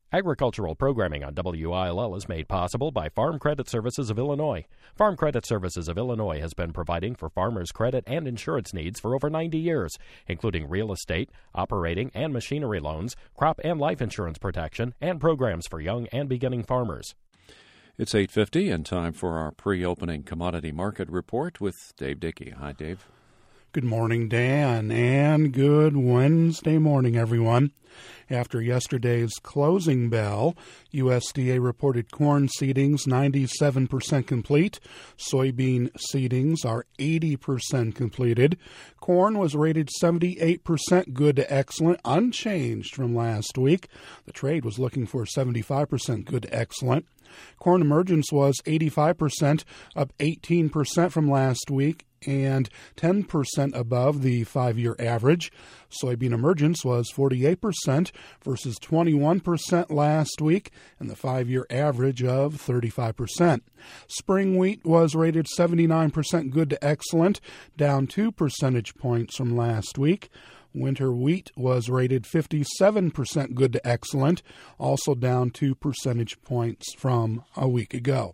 Agricultural programming on WILL is made possible by Farm Credit Services of Illinois. Farm Credit Services of Illinois has been providing for farmers' credit and insurance needs for over 90 years, including real estate, operating and machinery loans, crop and life insurance protection, and programs for young and beginning farmers. It's 8:50 and time for our pre-opening commodity market report with Dave Dickey. Hi, Dave. Good morning, Dan, and good Wednesday morning, everyone. After yesterday's closing bell, USDA reported corn seedings 97% complete. Soybean seedings are 80% completed. Corn was rated 78% good to excellent, unchanged from last week. The trade was looking for 75% good to excellent. Corn emergence was 85%, up 18% from last week, and 10% above the 5-year average. Soybean emergence was 48% versus 21% last week, and the 5-year average of 35%. Spring wheat was rated 79% good to excellent, down 2 percentage points from last week. Winter wheat was rated 57% good to excellent, also down 2 percentage points from a week ago.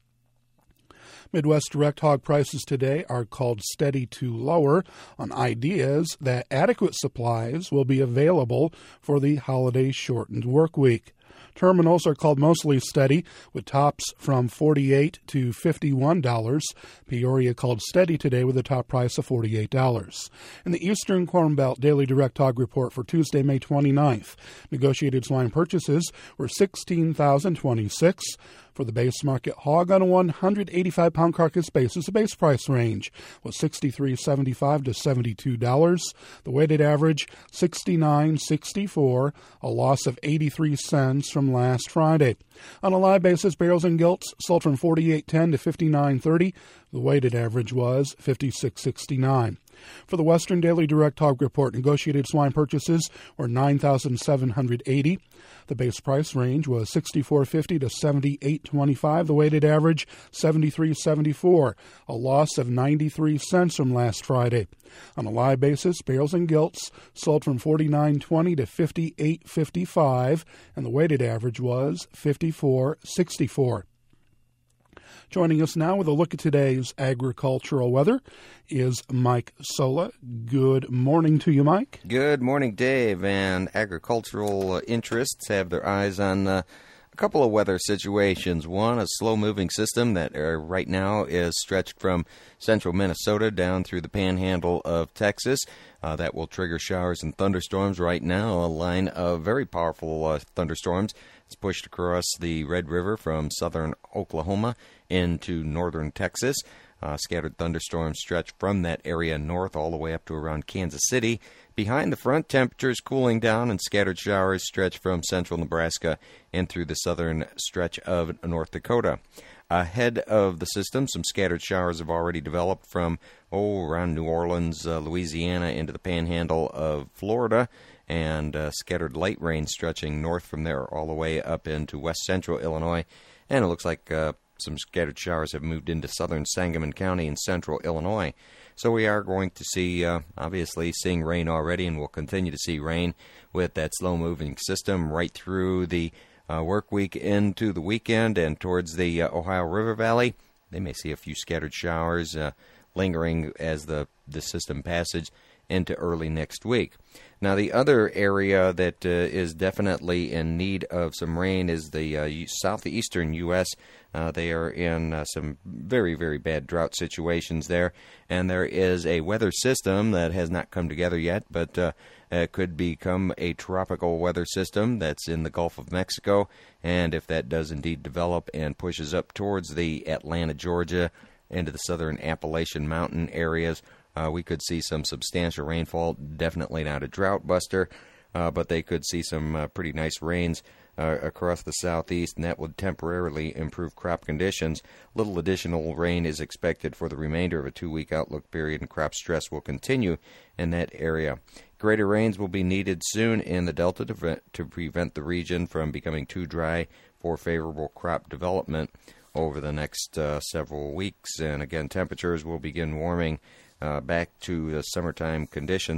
Midwest direct hog prices today are called steady to lower on ideas that adequate supplies will be available for the holiday shortened work week. Terminals are called mostly steady, with tops from $48 to $51. Peoria called steady today with a top price of $48. In the Eastern Corn Belt Daily Direct Hog Report for Tuesday, May 29th, negotiated swine purchases were 16,026. For the base market hog on a 185-pound carcass basis, the base price range was $63.75 to $72. The weighted average, $69.64, a loss of 83 cents from last Friday. On a live basis, barrels and gilts sold from $48.10 to $59.30. The weighted average was $56.69. For the Western Daily Direct Hog Report, negotiated swine purchases were 9,780. The base price range was $64.50 to $78.25. The weighted average, $73.74, a loss of 93 cents from last Friday. On a live basis, barrels and gilts sold from $49.20 to $58.55, and the weighted average was $54.64. Joining us now with a look at today's agricultural weather is Mike Sola. Good morning to you, Mike. Good morning, Dave. And agricultural interests have their eyes on a couple of weather situations. One, a slow-moving system that right now is stretched from central Minnesota down through the panhandle of Texas. That will trigger showers and thunderstorms right now. A line of very powerful thunderstorms is pushed across the Red River from southern Oklahoma into northern Texas. Scattered thunderstorms stretch from that area north all the way up to around Kansas City. Behind the front, temperatures cooling down and scattered showers stretch from central Nebraska and through the southern stretch of North Dakota. Ahead of the system, some scattered showers have already developed from around New Orleans, Louisiana, into the panhandle of Florida, and scattered light rain stretching north from there all the way up into west central Illinois. And it looks like some scattered showers have moved into southern Sangamon County and central Illinois. So we are going to see, obviously, seeing rain already, and we'll continue to see rain with that slow-moving system right through the work week into the weekend and towards the Ohio River Valley. They may see a few scattered showers lingering as the system passes into early next week. Now, the other area that is definitely in need of some rain is the southeastern U.S. They are in some very, very bad drought situations there, and there is a weather system that has not come together yet, but it could become a tropical weather system that's in the Gulf of Mexico, and if that does indeed develop and pushes up towards the Atlanta, Georgia, into the southern Appalachian mountain areas, we could see some substantial rainfall. Definitely not a drought buster, but they could see some pretty nice rains across the southeast, and that would temporarily improve crop conditions. Little additional rain is expected for the remainder of a 2-week outlook period, and crop stress will continue in that area. Greater rains will be needed soon in the Delta to prevent the region from becoming too dry for favorable crop development over the next several weeks. And again, temperatures will begin warming back to summertime conditions.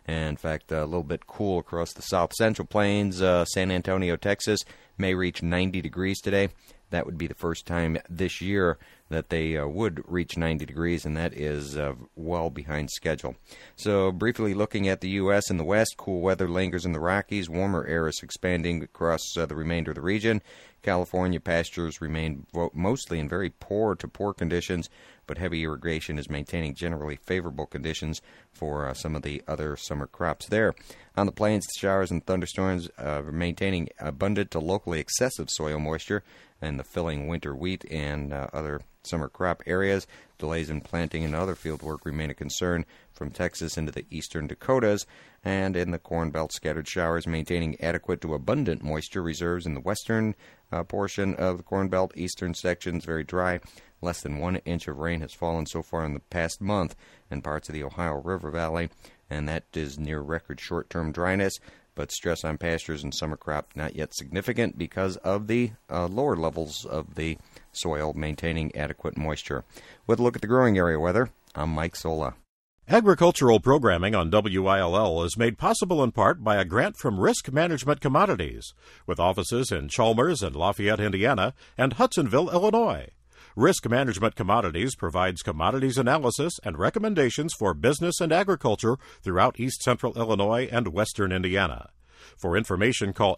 And in fact, a little bit cool across the south central plains. San Antonio, Texas, may reach 90 degrees today. That would be the first time this year that they would reach 90 degrees, and that is well behind schedule. So briefly looking at the U.S. in the west, cool weather lingers in the Rockies. Warmer air is expanding across the remainder of the region. California pastures remain mostly in very poor to poor conditions, but heavy irrigation is maintaining generally favorable conditions for some of the other summer crops there. On the plains, showers and thunderstorms are maintaining abundant to locally excessive soil moisture and the filling winter wheat and other summer crop areas. Delays in planting and other field work remain a concern from Texas into the eastern Dakotas, and in the Corn Belt, scattered showers maintaining adequate to abundant moisture reserves in the western portion of the Corn Belt. Eastern sections very dry. Less than 1 inch of rain has fallen so far in the past month in parts of the Ohio River Valley, and that is near record short-term dryness. But stress on pastures and summer crop not yet significant because of the lower levels of the soil maintaining adequate moisture. With a look at the growing area weather, I'm Mike Sola. Agricultural programming on WILL is made possible in part by a grant from Risk Management Commodities, with offices in Chalmers and Lafayette, Indiana, and Hudsonville, Illinois. Risk Management Commodities provides commodities analysis and recommendations for business and agriculture throughout East Central Illinois and Western Indiana. For information, call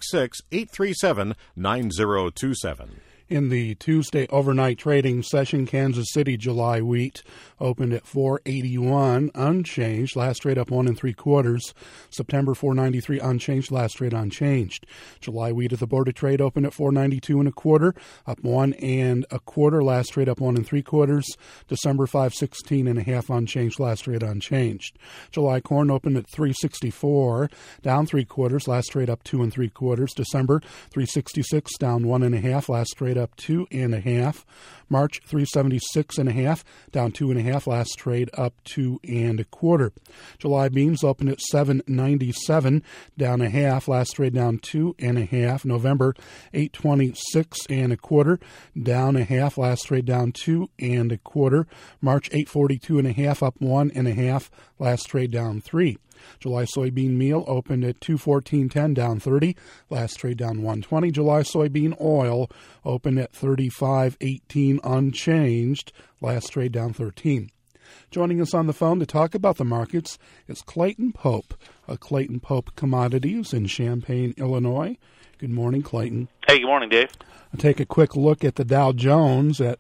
866-837-9027. In the Tuesday overnight trading session, Kansas City July wheat opened at $4.81, unchanged. Last trade up 1 3/4. September $4.93, unchanged. Last trade unchanged. July wheat at the Board of Trade opened at $4.92 1/4, up 1 1/4. Last trade up 1 3/4. December $5.16 1/2, unchanged. Last trade unchanged. July corn opened at $3.64, down 3/4. Last trade up 2 3/4. December $3.66, down 1 1/2. Last trade up 2 1/2. March $3.76 1/2, down 2 1/2. Last trade up 2 1/4. July beans opened at $7.97, down 1/2. Last trade down 2 1/2. November $8.26 1/4, down 1/2. Last trade down 2 1/4. March $8.42 1/2, up 1 1/2. Last trade down 3. July soybean meal opened at $2.14.10, down 30. Last trade down 1.20. July soybean oil opened at $35.18, unchanged. Last trade down 13. Joining us on the phone to talk about the markets is Clayton Pope of Clayton Pope Commodities in Champaign, Illinois. Good morning, Clayton. Hey, good morning, Dave. I'll take a quick look at the Dow Jones at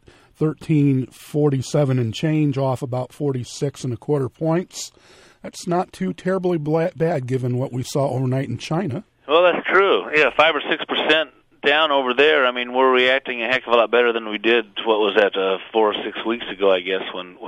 1347 and change, off about 46 1/4 points. That's not too terribly bad given what we saw overnight in China. Well, that's true. Yeah, 5 or 6% down over there. I mean, we're reacting a heck of a lot better than we did. What was that? 4 or 6 weeks ago, I guess, when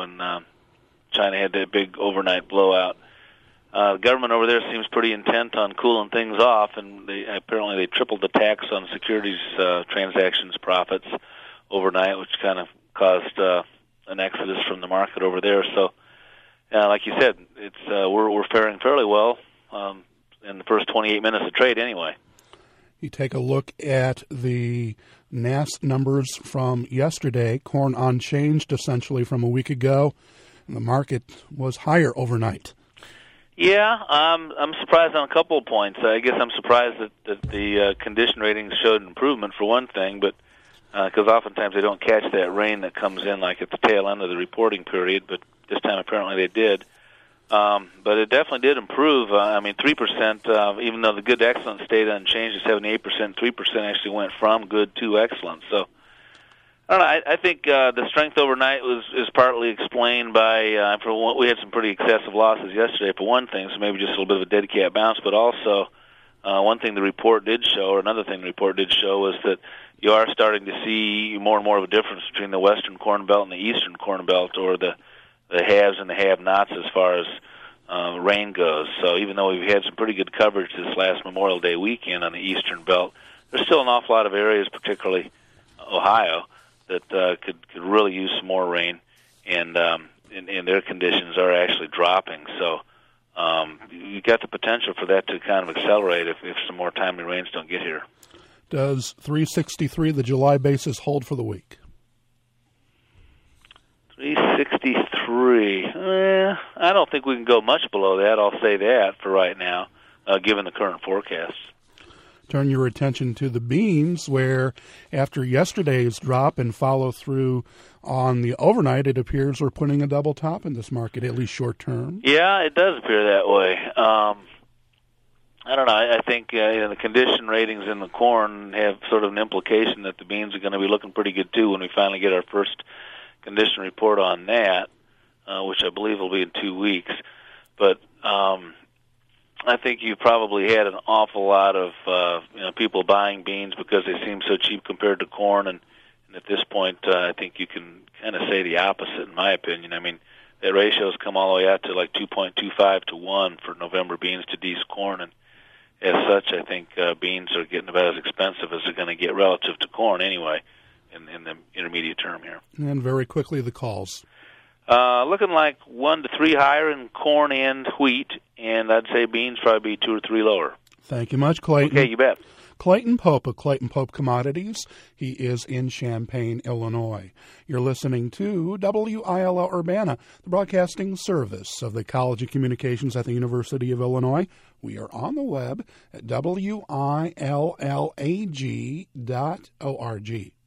China had that big overnight blowout. The government over there seems pretty intent on cooling things off, and they tripled the tax on securities transactions profits overnight, which kind of caused an exodus from the market over there. So, like you said, it's we're faring fairly well in the first 28 minutes of trade anyway. You take a look at the NAST numbers from yesterday, corn unchanged essentially from a week ago, and the market was higher overnight. Yeah, I'm surprised on a couple of points. I guess I'm surprised that the condition ratings showed improvement for one thing, but because oftentimes they don't catch that rain that comes in like at the tail end of the reporting period, but this time apparently they did. But it definitely did improve. 3%, even though the good to excellent stayed unchanged at 78%, 3% actually went from good to excellent. So, I don't know, I think the strength overnight is partly explained by, we had some pretty excessive losses yesterday for one thing, so maybe just a little bit of a dead cat bounce, but also one thing the report did show, or another thing the report did show, was that you are starting to see more and more of a difference between the Western Corn Belt and the Eastern Corn Belt, or the haves and the have-nots as far as rain goes. So even though we've had some pretty good coverage this last Memorial Day weekend on the Eastern Belt, there's still an awful lot of areas, particularly Ohio, that could really use some more rain, and their conditions are actually dropping. So you got the potential for that to kind of accelerate if some more timely rains don't get here. Does 363, the July basis, hold for the week? 363. 3. I don't think we can go much below that. I'll say that for right now, given the current forecasts. Turn your attention to the beans, where after yesterday's drop and follow through on the overnight, it appears we're putting a double top in this market, at least short term. Yeah, it does appear that way. I don't know. I think the condition ratings in the corn have sort of an implication that the beans are going to be looking pretty good too when we finally get our first condition report on that, which I believe will be in 2 weeks. But I think you probably had an awful lot of people buying beans because they seem so cheap compared to corn, and at this point, I think you can kind of say the opposite, in my opinion. I mean, that ratio has come all the way out to like 2.25 to 1 for November beans to D's corn, and as such, I think beans are getting about as expensive as they're going to get relative to corn anyway in the intermediate term here. And very quickly, the calls. Looking like 1 to 3 higher in corn and wheat, and I'd say beans probably be 2 or 3 lower. Thank you much, Clayton. Okay, you bet. Clayton Pope of Clayton Pope Commodities. He is in Champaign, Illinois. You're listening to WILL Urbana, the broadcasting service of the College of Communications at the University of Illinois. We are on the web at WILLAG.org.